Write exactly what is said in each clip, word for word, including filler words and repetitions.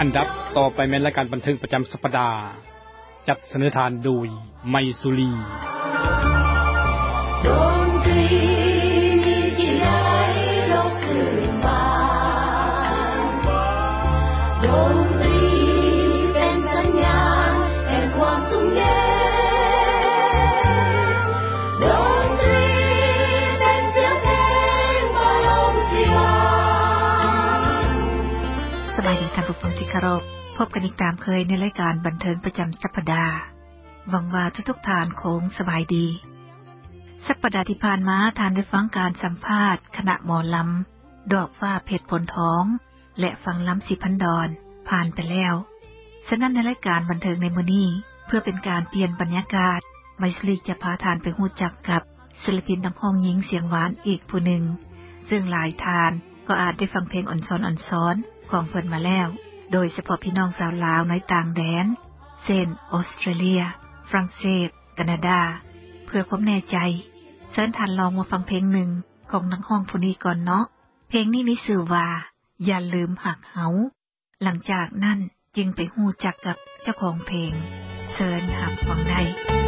อันดับต่อไปแม่นรายการบันเทิงประจำสัปดาห์จัดเสนอทานโดยไมสุรีดนตรีมีที่ไหนโลกคืนฟ้าดนตรีเป็นสัญญาณแห่งความสุขเย็นดนตรีเป็นเสียงเพลงบรมสยามสบายดีท่านผู้ฟังที่เคารพพบกันอีกตามเคยในรายการบันเทิงประจำสัปดาห์หวังว่าทุกๆท่านคงสบายดีสัปดาห์ที่ผ่านมาท่านได้ฟังการสัมภาษณ์คณะหมอลำดอกฟ้าเพชรผลทองและฟังลำสิพันดรผ่านไปแล้วฉะนั้นในรายการบันเทิงในมื้อนี้เพื่อเป็นการเปลี่ยนบรรยากาศไมซ์ลีจะพาท่านไปรู้จักกับศิลปินนักร้องหญิงเสียงหวานอีกผู้หนึ่งซึ่งหลายท่านก็อาจได้ฟังเพลงอ่อนซ้อนอ่อนซ้อนของเพิ่นมาแล้วโดยเฉพาะพี่น้องชาวลาวในต่างแดนเช่นออสเตรเลียฝรั่งเศสแคนาดาเพื่อความแน่ใจเชิญท่านลองมาฟังเพลงหนึ่งของนักร้องผู้นี้ก่อนเนาะเพลงนี้มีชื่อว่าอย่าลืมหักเฮาหลังจากนั้นจึงไปฮู้จักกับเจ้าของเพลงเชิญหับฟังได้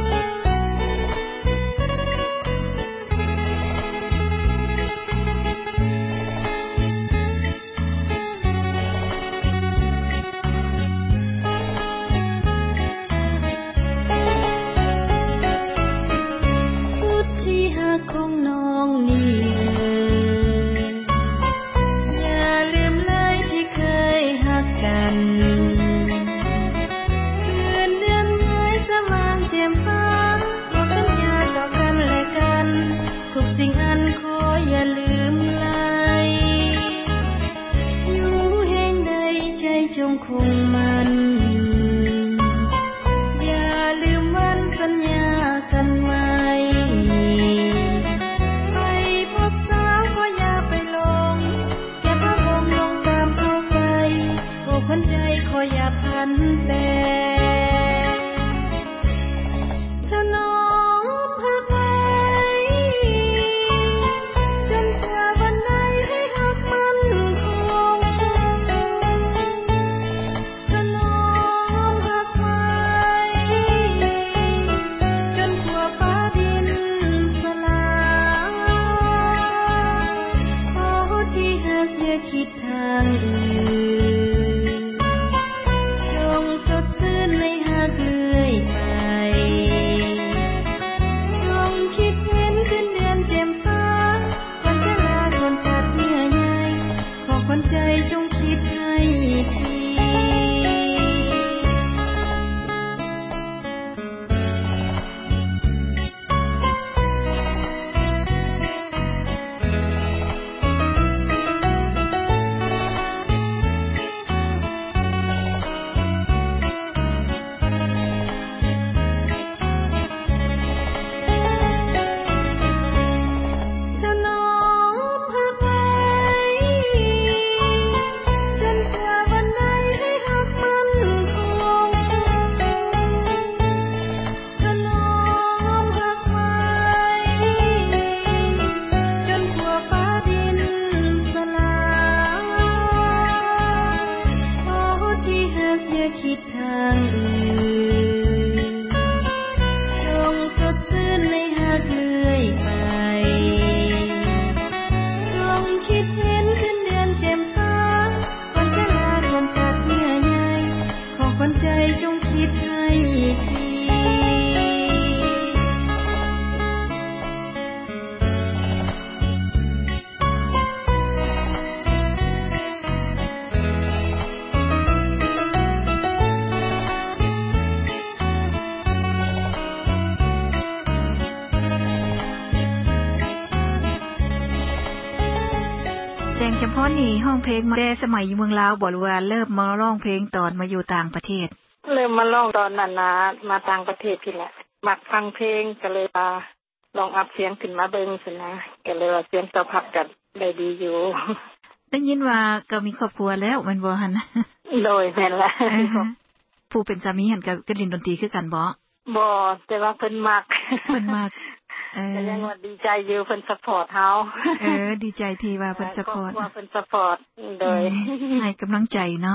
ห้องเพลงมาแต่สมัยอยู่เมืองลาวบ่หรือว่าเริ่มมาร้องเพลงตอนมาอยู่ต่างประเทศเริ่มมาร้องตอนนั้นนะมาต่างประเทศพี่แหละมักฟังเพลงก็เลยลองอัพเสียงขึ้นมาเบิ่งซั่นนะก็เลยว่าเสียงตอบรับกันได้ดีอยู่ได้ยินว่าก็มีครอบครัวแล้วแม่นบ่หั่นโดยแม่นล่ะผู้เป็นสามีหั่นก็ก็เล่นดนตรีคือกันบ่บ่แต่ว่าเพิ่นมักเพิ่นมักเออยังว่าดีใจอยู่เพิ่นซัพพอร์ตเฮาเออดีใจที่ว่าเพิ่นซัพพอร์ตว่าเพิ่นซัพพอร์ตโดยให้กำลังใจเนาะ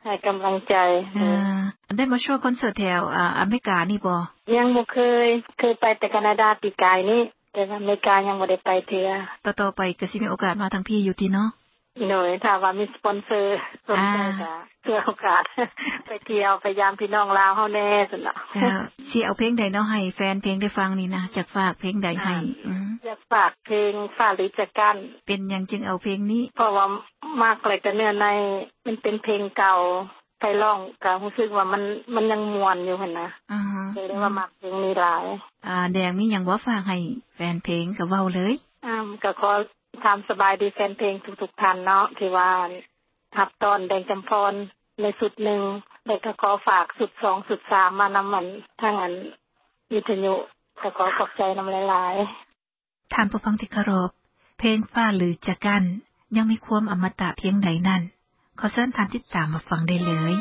ให้กำลังใจเออได้มาโชว์คอนเสิร์ตแถวอ่าอเมริกานี่บ่ยังบ่เคยเคยไปแต่แคนาดาปีกายนี้แต่อเมริกายังบ่ได้ไปเทื่อต่อๆไปก็สิมีโอกาสมาทางพี่อยู่ติเนาะหน่อยถ้าว่ามีสปอนเซอร์สนใจก็เพื่อโอกาสไปเที่ยวไปยามพี่น้องลาวเฮาแน่ซั่นน่ะจ้าสิเอาเพลงใดเนาะให้แฟนเพลงได้ฟังนี่นะจักฝากเพลงใดให้อืออยากฝากเพลงฟ้าหรือจะกั้นเป็นหยังจึงเอาเพลงนี้เพราะว่ามากเลยก็เนื้อในมันเป็นเพลงเก่าไปร้องก็รู้สึกว่ามันมันยังม่วนอยู่หั่นนะอือฮึเลยว่ามักเพลงนี้หลายอ่าแดงมีหยังบ่ฝากให้แฟนเพลงก็เว้าเลยอ้าก็ขอทำสบายดีแฟนเพลงทุกๆท่านเนาะที่ว่าทับตอนแดงจำพรในสุดหนึ่งแล้วก็ขอฝากสุดสองสุดสามมานำมันทางอันวิทยุก็ขอขอบใจนำหลายๆท่านผู้ฟังที่เคารพเพลงฟ้าหรือจะกั้นยังมีความอมตะเพียงใดนั้นขอเชิญท่านติดตามมาฟังได้เลย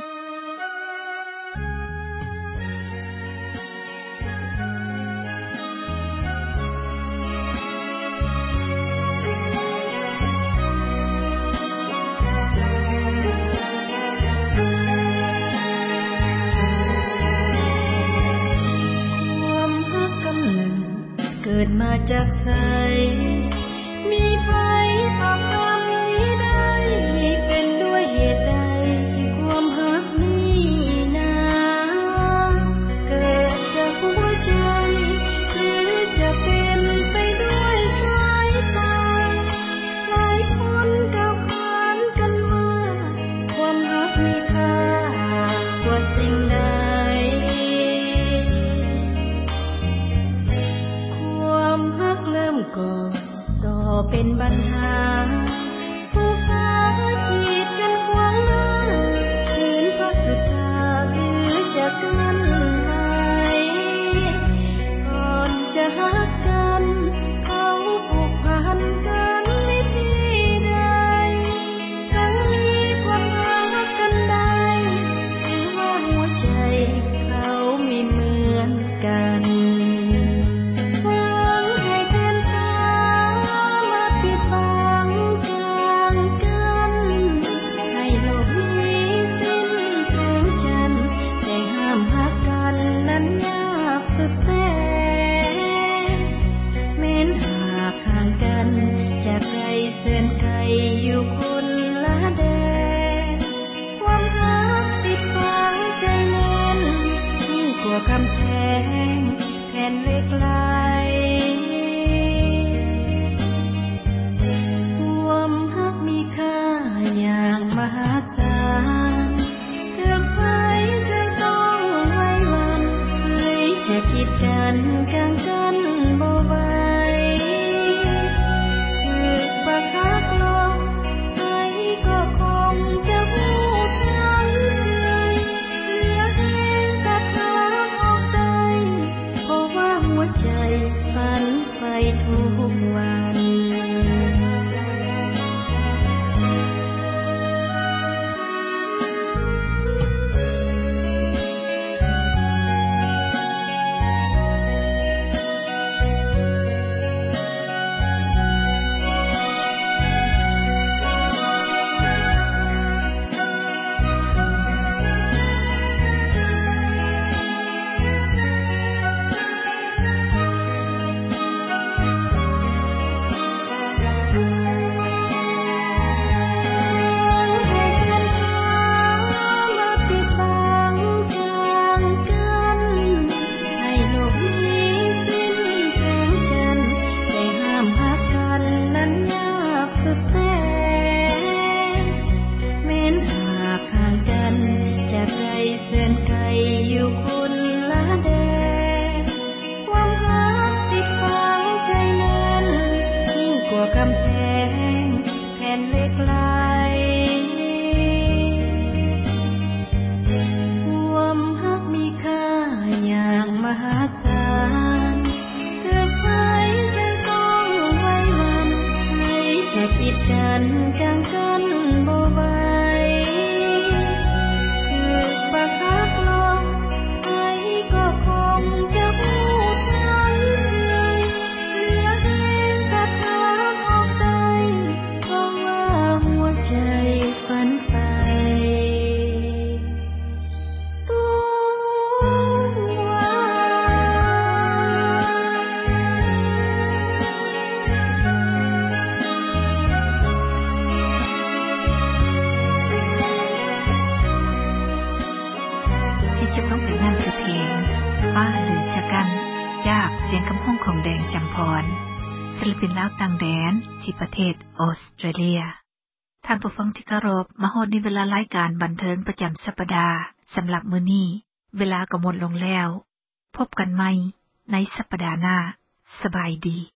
เกิดมาจากไสมีไผตอบคำนี้ได้เป็นด้วยเหตุใดความรักนี้นาเกิดจากหัวใจหรือจะเป็นไปด้วยสายตาหลายคนก็ผ่านกันว่าความรักมีค่ากว่าสิ่งใดก่ปินลาวต่างแดนที่ประเทศออสเตรเลียท่านผู้ฟังที่เคารพมาฮอดในเวลารายการบันเทิงประจําสัปดาห์สําหรับมื้อนี้เวลาก็หมดลงแล้วพบกันใหม่ในสัปดาห์หน้าสบายดี